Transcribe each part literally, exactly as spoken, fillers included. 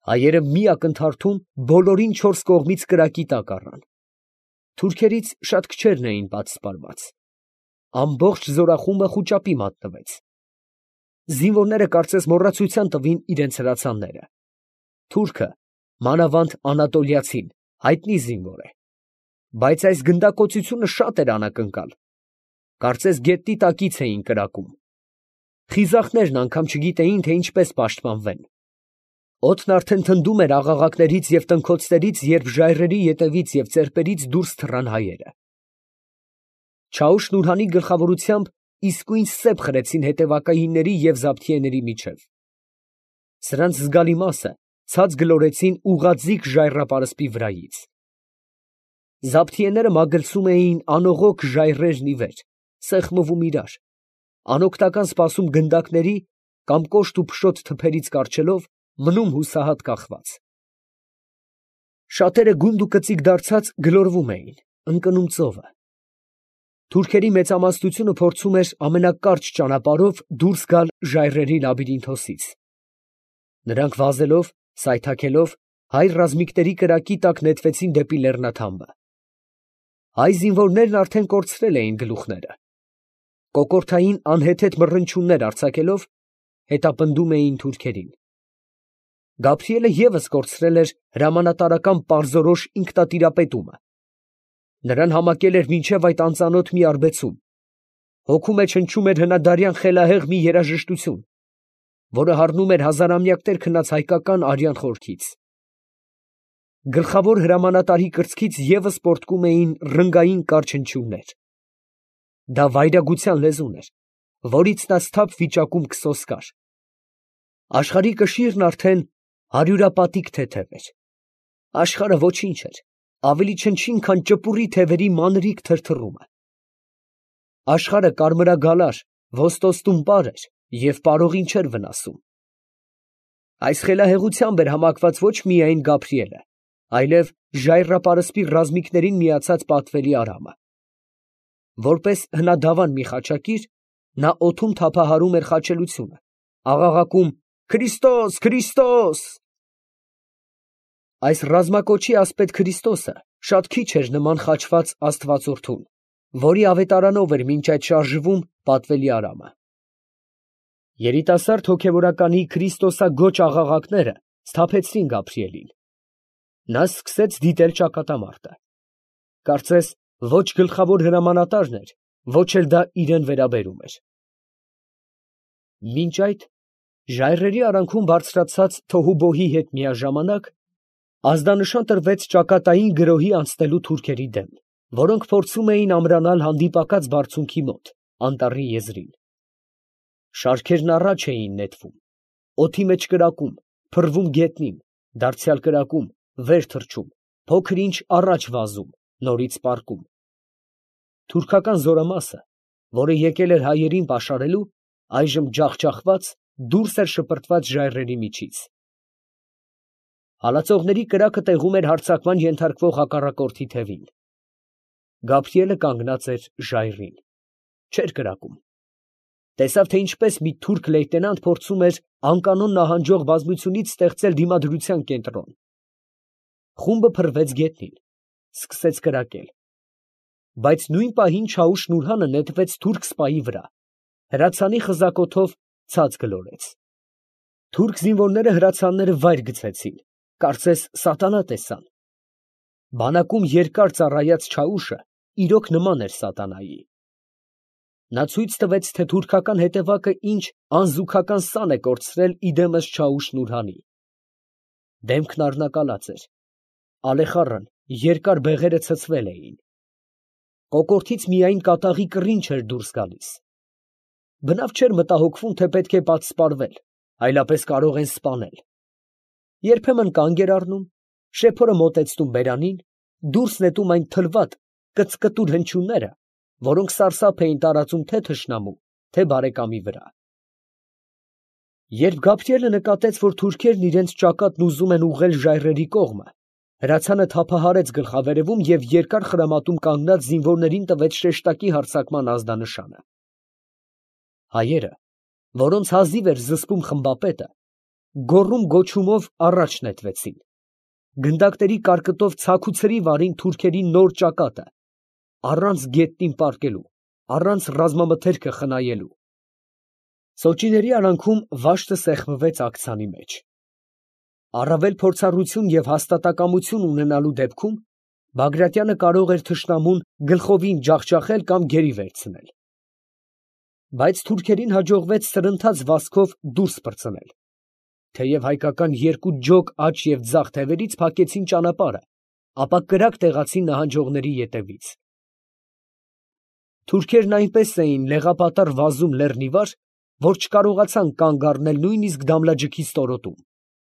Հայերը մի ակնթարթում բոլորին չորս կողմից կրակի տակ առան։ Թուրքերից շատ քչերն էին պատսպարված։ Ամբողջ զորախումբը խուճապի մատնվեց։ Զինվորները կարծես մոռացության տվին իրենց հրացանները։ Թուրքը, մանավանդ անատոլիացին, հայտնի զինվոր է, բայց այս գնդակոծությունը շատ էր անակնկալ։ Կարծես գետնի տակից էին կրակում։ Խիզախներն անգամ չգիտեին, թե ինչպես պաշտպանվեն։ Օդն արդեն թնդում էր աղաղակներից և տնքոցներից, երբ ժայռերի ետևից և ծերպերից դուրս թռան հայերը։ Չաուշ֊Նուրհանի գլխավորությամբ իսկույն սեպ խրեցին հետևակայինների և զաբթիեների միջև։ Սրանց զգալի մասը ցած գլորեցին ուղղաձիգ ժայռապարսպի վրայից։ Զաբթիեները մագլցում էին անողոք ժայռերն ի վեր, սեղմում իրար, անօգնական սպասում գնդակների կամ կոշտ ու փշոտ թփերից կառչելով, մնում հուսահատ կախված։ Շատերը գունդ ու կծիկ դարձած գլորվում էին, ընկնում ծովը։ Թուրքերի մեծամասնությունը փորձում էր ամենակարճ ճանապարհով դուրս գալ ժայռերի լաբիրինթոսից։ Նրանք վազելով, սայթաքելով, հայ ռազմիկների կրակի տակ նետվեցին դեպի լեռնաթամբը։ Հայ զինվորներն արդեն կորցրել էին գլուխները։ Կոկորդային անհեթեթ մռնչյուններ արձակելով, հետապնդում էին թուրքերին։ Գաբրիելը ևս կորցրել էր հրամանատարական պարզորոշ ինքնատիրապետումը։ Նրան համակել էր մինչև այդ անծանոթ մի արբեցում։ Հոգու մեջ հնչում էր հնադարյան խելահեղ մի երաժշտություն, որը հառնում էր հազարամյակներ քնած հայկական արյան խորքից։ Գլխավոր հրամանատարի կրծքից ևս պոռթկում էին ռնգային կարճ հնչյուններ։ Դա վայրագության լեզուն էր, որից նա սթափ վիճակում կսոսկար։ Աշխարհի կշիռն արդեն հարյուրապատիկ թեթև էր։ Աշխարհը ոչինչ էր, ավելի չնչին, քան ճպուռի թևերի մանրիկ թրթռումը։ Աշխարհը կարմրագալար, ոստոստում պար էր և պարողին չէր վնասում։ Այս խելահեղությամբ էր համակված ոչ միայն Գաբրիելը, այլև ժայռապարսպի ռազմիկներին միացած պատվելի Արամը։ Որպես հնադավան մի խաչակիր, նա օդում թափահարում էր խաչելությունը, աղաղակում «Քրիստոս, Քրիստոս»։ Այս ռազմակոչի ասպետ Քրիստոսը շատ քիչ էր նման խաչված աստվածորդուն, որի ավետարանով էր մինչ այդ շարժվում պատվելի Արամը։ Երիտասարդ հոգևորականի քրիստոսագոչ աղաղակները սթափեցրին Գաբրիելին։ Նա սկսեց դիտել ճակատամարտը։ Կարծես ոչ գլխավոր հրամանատարն էր, ոչ էլ դա իրան վերաբերում էր։ Մինչ այդ ժայռերի արանքում բարձրացած թոհուբոհի հետ միաժամանակ ազդանշան տրվեց ճակատային գրոհի անցնելու թուրքերի դեմ, որոնք փորձում էին ամրանալ հանդիպակաց բարձունքի մոտ, անտառի եզրին։ Շարքերն առաջ էին նետվում, օդի մեջ կրակում, փռվում գետնին, դարձյալ կրակում, վեր թռչում, փոքր ինչ առաջ վազում, նորից պառկում։ Թուրքական զորամասը, որը եկել էր հայերին պաշարելու, այժմ ջախջախված դուրս էր շպրտված ժայռերի միջից։ Հալածողների կրակը տեղում էր հարձակման ենթարկվող հակառակորդի թևին։ Գաբրիելը կանգնած էր ժայռին, չէր կրակում։ Տեսավ, թե ինչպես մի թուրք լեյտենանտ փորձում էր անկանոն նահանջող բազմությունից ստեղծել դիմադրության կենտրոն։ Խումբը փռվեց գետնին, սկսեց կրակել։ Բայց նույն պահին Չաուշ֊Նուրհանը նետվեց թուրք սպայի վրա, հրացանի խզակոթով ցած գլորեց։ Թուրք զինվորները հրացանները վայր գցեցին, կարծես սատանա տեսան։ Բանակում երկար ծառայած Չաուշը իրոք նման էր սատանայի։ Նա ցույց տվեց, թե թուրքական հետևակը ինչ անզուգական սան է կորցրել իդեմս Չաուշ֊Նուրհանի։ Դեմքն առնակալած էր, ալեխառն երկար բեղերը ցցվել էին։ Կոկորդից միայն կատաղի կռինչ էր դուրս գալիս։ Բնավ չէր մտահոգվում, թե պետք է պատսպարվել, այլապես կարող են սպանել։ Երբեմն կանգ էր առնում, շեփորը մոտեցնում բերանին, դուրս նետում այն թլված կծկտուր հնչյունները, որոնք սարսափ էին տարածում թե թշնամու, թե բարեկամի վրա։ Երբ Գաբրիելը նկատեց, որ թուրքերն իրենց ճակատն ուզում են ուղղել ժայռերի կողմը, հրացանը թափահարեց գլխավերևում և երկար խրամատում կանգնած զինվորներին տվեց շեշտակի հարձակման ազդանշանը։ Հայերը, որոնց հազիվ էր զսպում խմբապետը, գոռում գոչումով առաջ նետվեցին։ Գնդակների կարկտով ցաքուցրի վարին թուրքերի նոր ճակատը, առանց գետնին պառկելու, առանց ռազմամթերքը խնայելու։ Սոճիների արանքում վաշտը սեղմվեց աքցանի մեջ։ Առավել փորձառություն և հաստատակամություն ունենալու դեպքում Բագրատյանը կարող էր թշնամուն գլխովին ջախջախել կամ գերի վերցնել։ Բայց թուրքերին հաջողվեց սրընթաց վազքով դուրս պրծնել, թեև հայկական երկու ջոկ աջ և ձախ թևերից փակեցին ճանապարհը, ապա կրակ տեղացին նահանջողների ետևից։ Թուրքերն այնպես էին լեղապատառ վազում լեռնիվար, որ չկարողացան կանգ առնել նույնիսկ Դամլաջգի ստորոտում։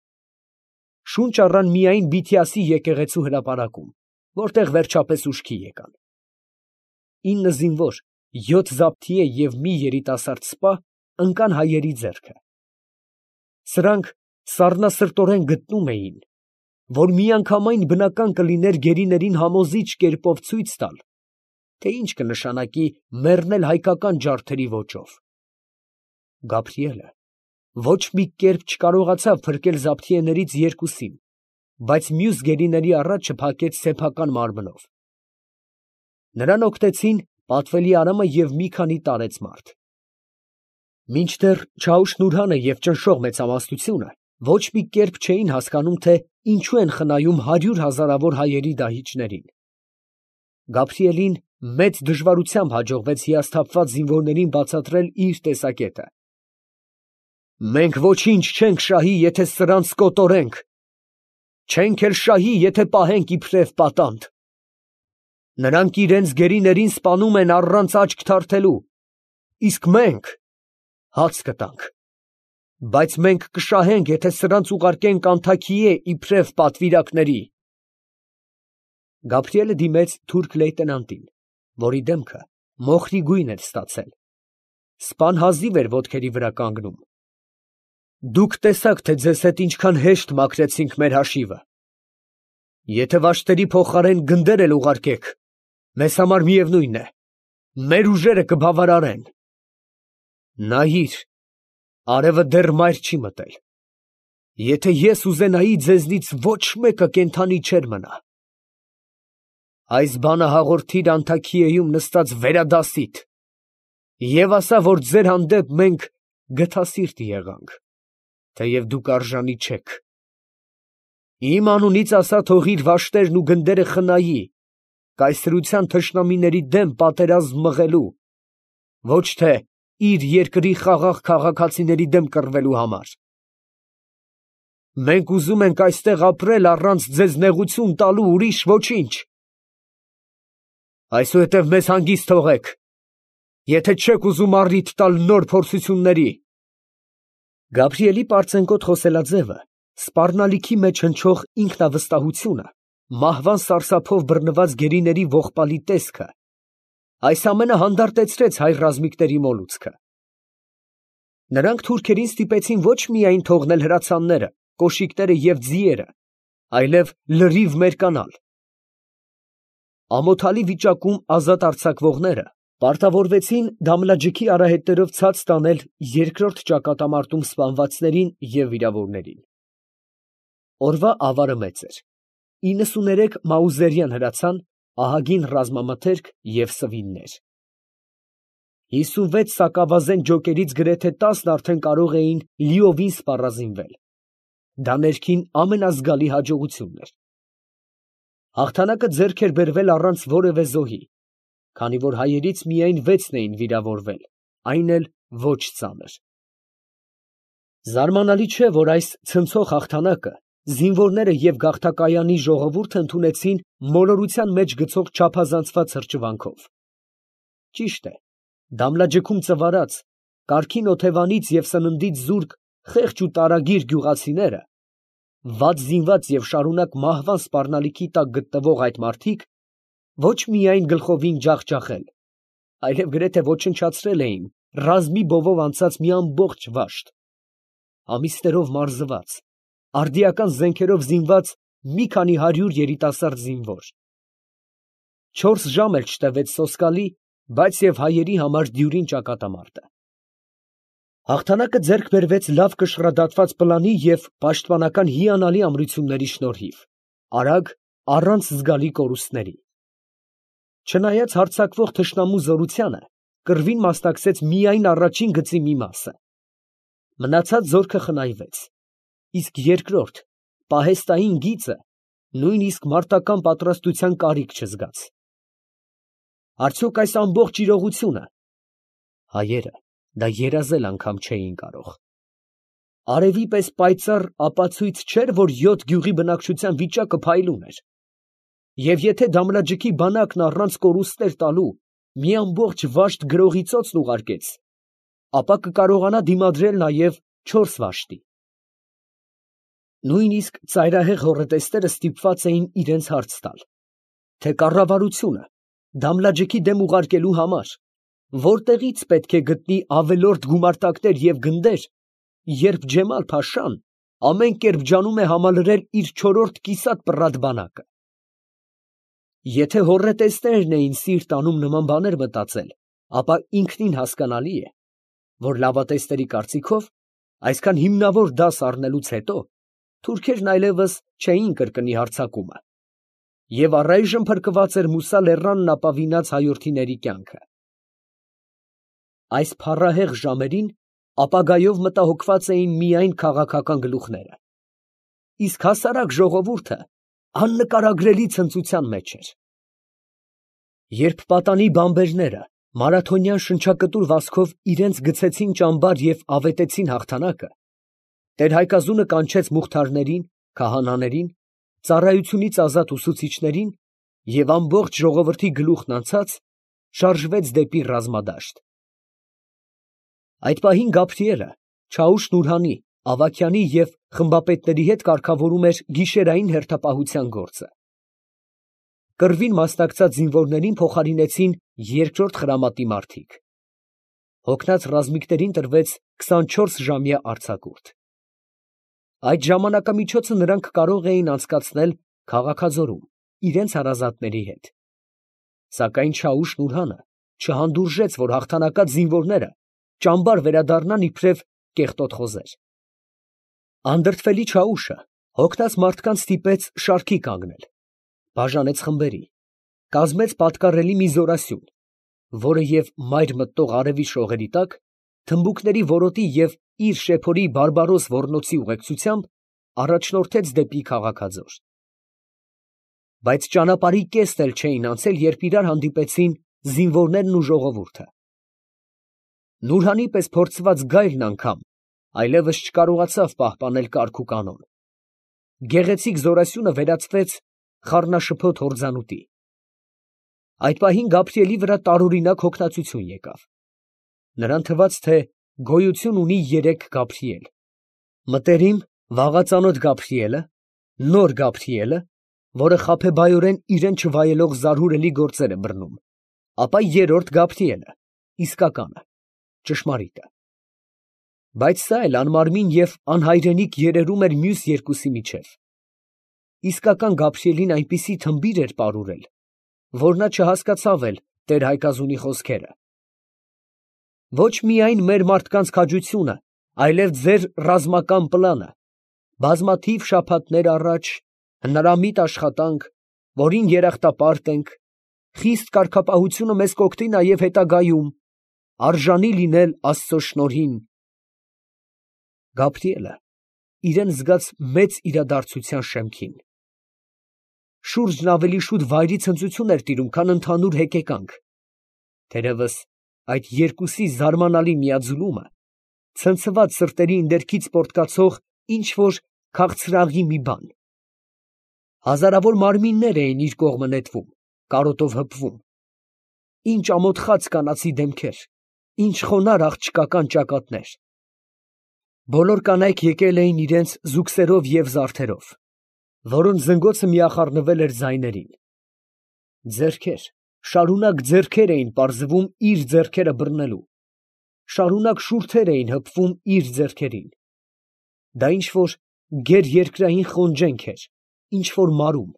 Շունչ առան միայն Բիթիասի եկեղեցու հրապարակում, որտեղ վերջապես ուշքի եկան։ Ինը զինվոր, յոթ զաբթիե և մի երիտասարդ սպա ընկան հայերի ձեռքը։ Սրանք սառնասրտորեն գտնում էին, որ միանգամայն բնական կլիներ գերիներին համոզիչ կերպով ցույց տալ, թե ինչ կնշանակի մեռնել հայկական ջարդերի ոճով։ Գաբրիելը ոչ մի կերպ չկարողացավ փրկել զաբթիեներից երկուսին, բայց մյուս գերիների առաջը փակեց սեփական մարմնով։ Նրան օգնեցին պատվելի Արամը և մի քանի տարեց մարդ։ Մինչդեռ Չաուշ֊Նուրհանը և ճնշող մեծամասնությունը ոչ մի կերպ չէին հասկանում, թե ինչու են խնայում հարյուր հազարավոր հայերի դահիճներին։ Գաբրիելին մեծ դժվարությամբ հաջողվեց հիասթափված զինվորներին բացատրել իր տեսակետը։ «Մենք ոչինչ չենք շահի, եթե սրանց կոտորենք, չենք էլ շահի, եթե պահենք իբրև պատանդ։ Նրանք իրենց գերիներին սպանում են առանց աչք թարթելու, իսկ մենք հաց կտանք, բայց մենք կշահենք, եթե սրանց ուղարկենք անթաքիե իբրև պատվիրակների»։ Գաբրիելը դիմեց թուրք լեյտենանտին, որի դեմքը մոխրի գույն էր ստացել։ Սպան հազիվ էր ոտքերի վրա կանգնում։ «Դուք տեսաք, թե ձեզ հետ ինչքան հեշտ մաքրեցինք մեր հաշիվը. եթե վաշտերի փոխարեն գնդեր էլ ուղարկեք, մեզ համար միևնույն է, մեր ուժերը կբավարարեն։ Նայիր, արևը դեռ մայր չի մտել. եթե ես ուզենայի, ձեզնից ոչ մեկը կենդանի չէր մնա։ Այս բանը հաղորդիր Անթաքիեում նստած վերադասիդ և ասա, որ ձեր հանդեպ մենք գթասիրտ եղանք, թեև դուք արժանի չեք։ Իմ անունից ասա, թող իր վաշտերն ու գնդերը խնայի կայսրության թշնամիների դեմ պատերազմ մղելու, ոչ թե իր երկրի խաղաղ քաղաքացիների դեմ կռվելու համար։ Մենք ուզում ենք այստեղ ապրել առանց ձեզ նեղություն տալու, ուրիշ ոչինչ։ Այսուհետև մեզ հանգիստ թողեք, եթե չեք ուզում առիթ տալ նոր փորձությունների։ Գաբրիելի պարծենկոտ խոսելաձևը, սպառնալիքի մեջ հնչող ինքնավստահությունը, մահվան սարսափով բռնված գերիների ողբալի տեսքը, այս ամենը հանդարտեցրեց հայ ռազմիկների մոլուցքը։ Նրանք թուրքերին ստիպեցին ոչ միայն թողնել հրացանները, կոշիկները և ձիերը, այլև լրիվ մերկանալ։ Ամոթալի վիճակում ազատ արձակվողները պարտավորվեցին Դամլաջգի արահետներով ցած տանել երկրորդ ճակատամարտում սպանվածներին և վիրավորներին։ Օրվա ավարը մեծ էր. իննսուներեք մաուզերյան հրացան, ահագին ռազմամթերք և սվիններ։ հիսունվեց սակավազեն ջոկերից գրեթե տասն արդեն կարող էին լիովին սպառազինվել։ Դա ներքին ամենազգալի հաջողությունն էր։ Հաղթանակը ձեռք էր բերվել առանց որևէ զոհի, քանի որ հայերից միայն վեցն էին վիրավորվել, այն էլ ոչ ծանր։ Զարմանալի չէ, որ այս ցնցող հաղթանակը զինվորները և գաղթակայանի ժողովուրդը ընդունեցին մոլորության մեջ գցող չափազանցված հրճվանքով։ Ճիշտ է, Դամլաջգում ծվարած, կարգին օթևանից և սննդից զուրկ խեղճ ու տարագիր գյուղացիները, վատ զինված և շարունակ մահվան սպառնալիքի տակ գտնվող այդ մարդիկ ոչ միայն գլխովին ջախջախել, այլև գրեթե ոչնչացրել էին ռազմի բովով անցած մի ամբողջ վաշտ, ամիսներով մարզված, արդիական զենքերով զինված մի քանի հարյուր երիտասարդ զինվոր։ Չորս ժամ էլ չտևեց սոսկալի, բայց և հայերի համար դյուրին ճակատամարտը։ Հաղթանակը ձեռք բերվեց լավ կշռադատված պլանի և պաշտպանական հիանալի ամրությունների շնորհիվ, արագ, առանց զգալի կորուստների։ Չնայած հարձակվող թշնամու զորությանը, կռվին մասնակցեց միայն առաջին գծի մի մասը։ Մնացած զորքը խնայվեց, իսկ երկրորդ, պահեստային գիծը նույնիսկ մարտական պատրաստության կարիք չզգաց։ Արդյոք այս ամբողջ իրողությունը հայերը դա երազել անգամ չէին կարող։ Արևի պես պայծառ ապացույց չէր, որ յոթ գյուղի բնակչության վիճակը փայլուն էր, և եթե Դամլաջիքի բանակն առանց կորուստներ տալու մի ամբողջ վաշտ գրողի ծոցն ուղարկեց, ապա կկարողանա դիմադրել նաև չորս վաշտի։ Նույնիսկ ծայրահեղ հոռետեսները ստիպված էին իրենց հարց տալ, թե կառավարությունը Դամլաջիքի դեմ ուղարկելու համար որտեղից պետք է գտնի ավելորդ գումարտակներ և գնդեր, երբ Ջեմալ֊Փաշան ամեն կերպ ջանում է համալրել իր չորրորդ կիսատ բանակը։ Եթե հոռետեսներն էին սիրտ անում նման բաներ մտածել, ապա ինքնին հասկանալի է, որ լավատեսների կարծիքով, այսքան հիմնավոր դաս առնելուց հետո թուրքերն այլևս չէին կրկնի հարձակումը, և առայժմ փրկված էր Մուսա լեռանն ապավինած հայորդիների կյանքը։ Այս փառահեղ ժամերին ապագայով մտահոգված էին միայն քաղաքական գլուխները, իսկ հասարակ ժողովուրդը աննկարագրելի ցնծության մեջ էր։ Երբ պատանի բանբերները մարաթոնյան շնչակտուր վազքով իրենց գցեցին ճամբար և ավետեցին հաղթանակը, տեր Հայկազունը կանչեց մուղթարներին, քահանաներին, ծառայությունից ազատ ուսուցիչներին և ամբողջ ժողովրդի գլուխն անցած շարժվեց դեպի ռազմադաշտ։ Այդ պահին Գաբրիելը Չաուշ֊Նուրհանի, Ավագյանի և խմբապետների հետ կարգավորում էր գիշերային հերթապահության գործը։ Կռվին մասնակցած զինվորներին փոխարինեցին երկրորդ խրամատի մարդիկ։ Հոգնած ռազմիկներին տրվեց քսանչորսժամյա արձակուրդ։ Այդ ժամանակամիջոցը նրանք կարող էին անցկացնել քաղաքաձորում իրենց հարազատների հետ։ Սակայն Չաուշ֊Նուրհանը չհանդուրժեց, որ հաղթանակած զինվորները ճամբար վերադառնան իբրև կեղտոտ խոզեր։ Անդրդվելի Չաուշը հոգնած մարդկանց ստիպեց շարքի կանգնել, բաժանեց խմբերի, կազմեց պատկառելի մի զորասյուն, որը և մայր մտնող արևի շողերի տակ, թմբուկների որոտի և իր շեփորի բարբարոս ոռնոցի ուղեկցությամբ առաջնորդեց դեպի քաղաքաձոր։ Բայց ճանապարհի կեսն էլ չէին անցել, երբ իրար հանդիպեցին զինվորներն ու ժողովուրդը։ Նուրհանի պես փորձված գայլն անգամ այլևս չկարողացավ պահպանել կարգ ու կանոն։ Գեղեցիկ զորասյունը վերածվեց խառնաշփոթ հորձանուտի։ Այդ պահին Գաբրիելի վրա տարօրինակ հոգնածություն եկավ։ Նրան թվաց, թե գոյություն ունի երեք Գաբրիել. մտերիմ, վաղածանոթ Գաբրիելը, նոր Գաբրիելը, որը խաբեբայորեն իրեն չվայելող զարհուրելի գործեր է բռնում, ապա երրորդ Գաբրիելը, իսկականը, ճշմարիտը։ Բայց սա էլ անմարմին և անհայրենիք երերում էր մյուս երկուսի միջև։ Իսկական Գաբրիելին այնպիսի թմբիր էր պարուրել, որ նա չհասկացավ էլ տեր Հայկազունի խոսքերը. «Ոչ միայն մեր մարդկանց քաջությունը, այլև ձեր ռազմական պլանը, բազմաթիվ շաբաթներ առաջ, հնարամիտ աշխատանք, որին երախտապարտ ենք, խիստ կարգապահությունը մեզ կօգնի նաև հետագայում, արժանի լինել Աստծո շնորհին»։ Գաբրիելը իրան զգաց մեծ իրադարձության շեմքին։ Շուրջն ավելի շուտ վայրի ցնծություն էր տիրում, քան ընդհանուր հեկեկանք։ Թերևս այդ երկուսի զարմանալի միաձուլումը ցնցված սրտերի ընդերքից պոռթկացող ինչ֊որ քաղցրաղի մի բան։ Հազարավոր մարմիններ էին իր կողմը նետվում, կարոտով հպվում։ Ինչ ամոթխած կանացի դեմքեր, ինչ խոնարհ աղջկական ճակատներ։ Բոլոր կանայք եկել էին իրենց զուգսերով և զարդերով, որոնց զնգոցը միախառնվել էր ձայներին։ Ձեռքեր, շարունակ ձեռքեր էին պարզվում իր ձեռքերը բռնելու, շարունակ շուրթեր էին հպվում իր ձեռքերին։ Դա ինչ֊որ գերերկրային խոնջենք էր, ինչ֊որ մարում։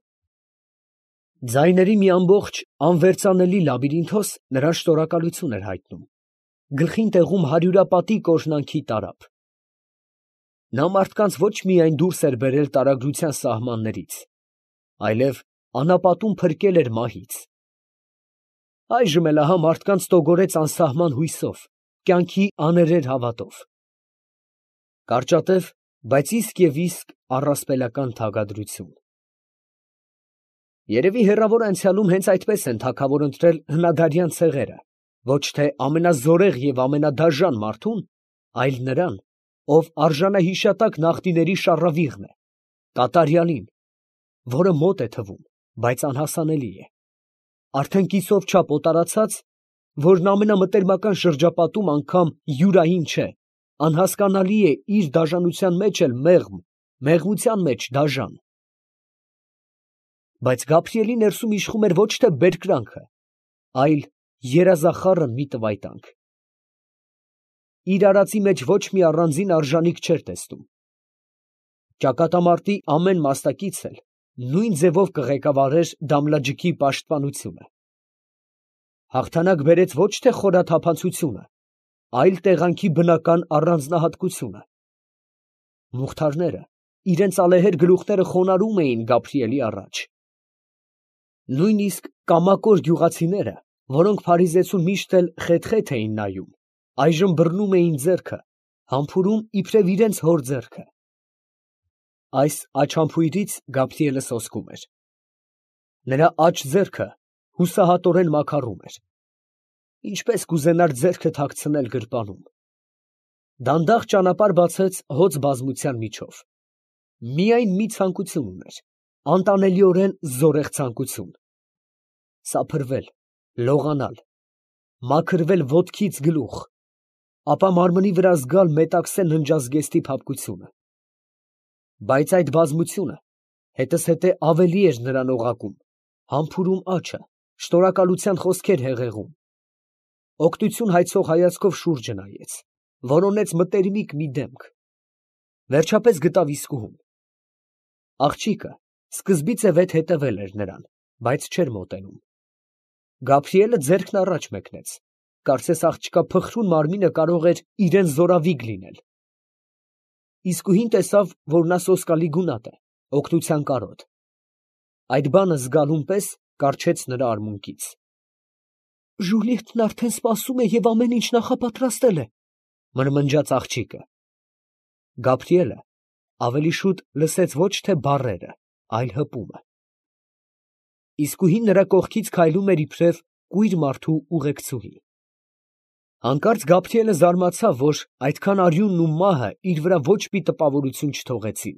Ձայների մի ամբողջ անվերծանելի լաբիրինթոս նրան շնորհակալություն էր հայտնում։ գլխին տեղում հարյուրապատի կոժնանքի տարափ։ Նա մարդկանց ոչ միայն դուրս էր բերել տարագրության սահմաններից, այլև անապատում փրկել էր մահից։ Այժմ էլ ահա մարդկանց տոգորեց անսահման հույսով, կյանքի աներեր հավատով։ Կարճատև, բայց իսկ և իսկ առասպելական թագադրություն։ Երևի հեռավոր անցյալում հենց այդպես են թագավոր ընտրել հնադարյան ցեղերը, ոչ թե ամենազորեղ և ամենադաժան մարդուն, այլ նրան, ով արժանահիշատակ նախնիների շառավիղն է, կատարյալին, որը մոտ է թվում, բայց անհասանելի է, արդեն կիսով չափ օտարացած, որն ամենամտերմական շրջապատում անգամ յուրային չէ, անհասկանալի է իր դաժանության մեջ էլ մեղմ, մեղմության մեջ դաժան։ Բայց Գաբրիելի ներսում իշխում էր ոչ թե բերկրանքը, այլ երազախառն մի տվայտանք։ Իր արածի մեջ ոչ մի առանձին արժանիք չէր տեսնում։ Ճակատամարտի ամեն մասնակից էլ նույն ձևով կղեկավարեր Դամլաջիքի պաշտպանությունը։ Հաղթանակ բերեց ոչ թե խորաթափանցությունը, այլ տեղանքի բնական առանձնահատկությունը։ Մուղթարները իրենց ալեհեր գլուխները խոնարհում էին Գաբրիելի առաջ։ Նույնիսկ կամակոր գյուղացիները, որոնք Փարիզեցուն միշտ էլ խեթ֊խեթ էին նայում, այժմ բռնում էին ձեռքը, համբուրում իբրև իրենց հոր ձեռքը։ Այս աչամփույրից Գաբրիելը սոսկում էր։ Նրա աջ ձեռքը հուսահատորեն մաքարում էր։ Ինչպես կուզենար ձեռքը թաքցնել գրպանում։ Դանդաղ ճանապարհ բացեց հոծ բազմության միջով։ Միայն մի ցանկություն ուներ, անտանելիորեն զորեղ ցանկություն։ Սափրվել, լողանալ, մաքրվել ոտքից գլուխ, ապա մարմնի վրա զգալ մետաքսե ննջազգեստի փափկությունը։ Բայց այդ բազմությունը հետզհետե ավելի էր նրան օղակում, համբուրում աչը, շնորհակալության խոսքեր հեղեղում։ Օգնություն հայցող հայացքով շուրջը նայեց, որոնեց մտերմիկ մի դեմք։ Վերջապես գտավ իսկուհուն։ Աղջիկը սկզբից է վեթ հետևել էր նրան, բայց չէր մոտենում։ Գաբրիելը ձեռքն առաջ մեկնեց, կարծես աղջկա փխրուն մարմինը կարող էր իրան զորավիգ լինել։ Իսկուհին տեսավ, որ նա սոսկալի գունատ է, օգնության կարոտ։ Այդ բանը զգալուն պես կառչեց նրա արմունկից։ «Ժուլիետն արդեն սպասում է և ամեն ինչ նախապատրաստել է», մրմնջաց աղջիկը։ Գաբրիելը ավելի շուտ լսեց ոչ թե բառերը, այլ հպումը։ Իսկուհին նրա կողքից քայլում էր իբրև կույր մարդու ուղեկցուհի։ Հանկարծ Գաբրիելը զարմացավ, որ այդքան արյունն ու մահը իր վրա ոչ մի տպավորություն չթողեցին։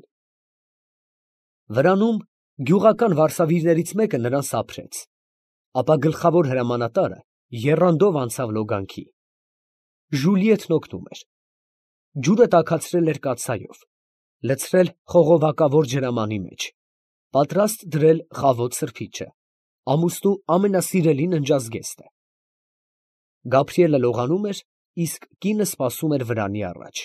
Վրանում գյուղական վարսավիրներից մեկը նրան սափրեց, ապա գլխավոր հրամանատարը եռանդով անցավ լոգանքի։ Ժուլիետն օգնում էր։ Ջուրը տաքացրել էր կաթսայով, լցրել խողովակավոր ջրամանի մեջ, պատրաստ դրել խավոտ սրբիչը, ամուսնու ամենասիրելի ննջազգեստը։ Գաբրիելը լողանում էր, իսկ կինը սպասում էր վրանի առաջ։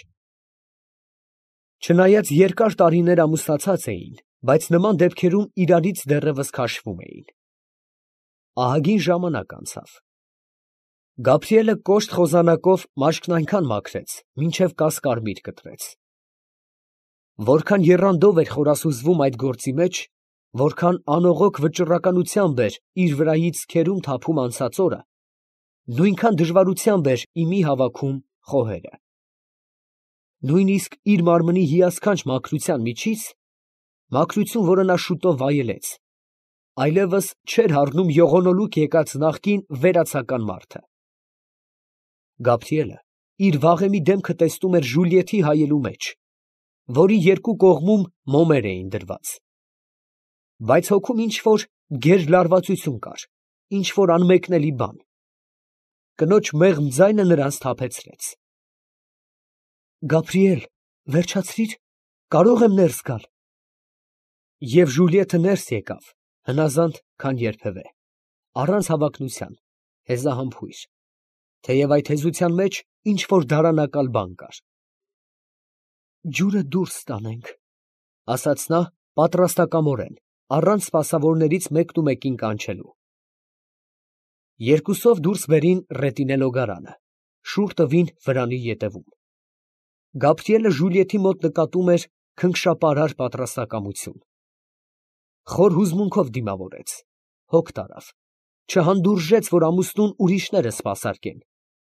Չնայած երկար տարիներ ամուսնացած էին, բայց նման դեպքերում իրարից դեռևս քաշվում էին։ Ահագին ժամանակ անցավ։ Գաբրիելը կոշտ խոզանակով մաշկն այնքան մաքրեց, մինչև կասկարմիր կտրեց։ Որքան եռանդով էր խորասուզվում այդ գործի մեջ, որքան անողոք վճռականությամբ էր իր վրայից քերում թափում անցած օրը, նույնքան դժվարությամբ էր իմի հավաքում խոհերը։ Նույնիսկ իր մարմնի հիասքանչ մաքրության միջից, մաքրություն, որը նա շուտով վայելեց, այլևս չէր հառնում ողոնոլուկ եկած նախկին վերացական մարդը։ Գաբրիելը իր վաղեմի դեմքը տեսնում էր Ժուլիետի հայելու մեջ, որի երկու կողմում մոմեր էին դրված։ Բայց հոգում ինչ֊որ գերլարվածություն կար, ինչ֊որ անմեկնելի բան։ Կնոջ մեղմ ձայնը նրան սթափեցրեց։ «Գաբրիել, վերջացրիր, կարող եմ ներս գալ»։ Եվ Ժուլիետը ներս եկավ, հնազանդ, քան երբևէ, առանց հավակնության, հեզահամբույր, թեև այդ հեզության մեջ ինչ֊որ դարանակալ բան կար։ «Ջուրը դուրս տանենք», ֊ ասաց նա պատրաստակամորեն, առանց սպասավորներից մեկն ու մեկին կանչելու։ Երկուսով դուրս բերին Ռետինե լոգարանը, շուռ տվին վրանի ետևում։ Գաբրիելը Ժուլիետի մոտ նկատում էր քնքշապարար պատրաստակամություն։ Խոր հուզմունքով դիմավորեց, հոգ տարավ, չհանդուրժեց, որ ամուսնուն ուրիշները սպասարկեն։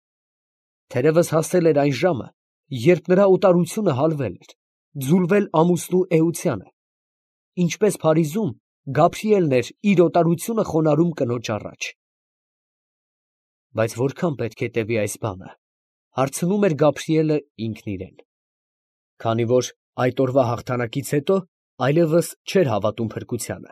Թերևս հասել էր այն ժամը, երբ նրա օտարությունը հալվել էր, ձուլվել ամուսնու էությանը, ինչպես Փարիզում Գաբրիելն էր իր օտարությունը խոնարհում կնոջ առաջ։ Բայց որքան պետք է տևի այս բանը, հարցնում էր Գաբրիելը ինքն իրեն, քանի որ այդ օրվա հաղթանակից հետո այլևս չէր հավատում փրկությանը։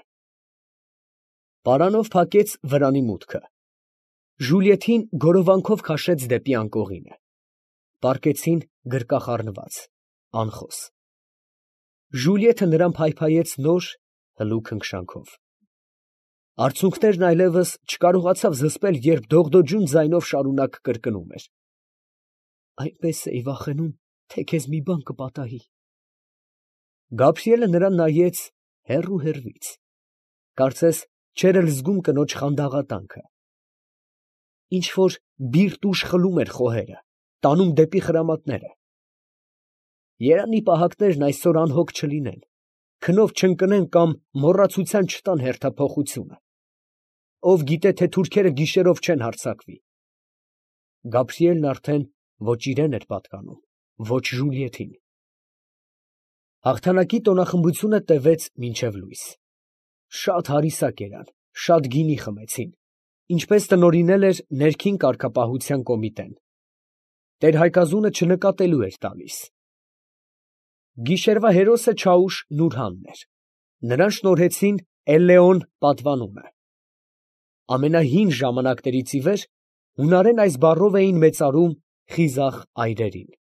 Պարանով փակեց վրանի մուտքը։ Ժուլիետին գորովանքով քաշեց դեպի անկողինը։ Պառկեցին գրկախառնված, անխոս։ Ժուլիետը նրան փայփայեց նոր, հլու քնքշանքով։ Արցունքներն այլևս չկարողացավ զսպել, երբ դողդոջուն ձայնով շարունակ կրկնում էր. «Այնպես էի վախենում, թե քեզ մի բան կպատահի»։ Գաբրիելը նրան նայեց հեռու֊հեռվից, կարծես չէր էլ զգում կնոջ խանդաղատանքը։ Ինչ֊որ բիրտ ուժ խլում էր խոհերը, տանում դեպի խրամատները։ Երանի պահակներն այսօր անհոգ չլինեն, քնով չընկնեն կամ մոռացության չտան հերթափոխությունը։ Ով գիտե, թե թուրքերը գիշերով չեն հարձակվի։ Գաբրիելն արդեն ոչ իրան էր պատկանում, ոչ Ժուլիետին։ Հաղթանակի տոնախմբությունը տևեց մինչև լույս։ Շատ հարիսակ երան, շատ գինի խմեցին, ինչպես տնօրինել էր ներքին կարգապահության կոմիտեն։ Տեր֊Հայկազունը չնկատելու էր տալիս։ Գիշերվա հերոսը Չաուշ Նուրհանն էր։ Նրան շնորհեցին Էլլեոն պատվանունը։ Ամենահին ժամանակներից ի վեր հունարեն այս բառով էին մեծարում խիզախ այրերին։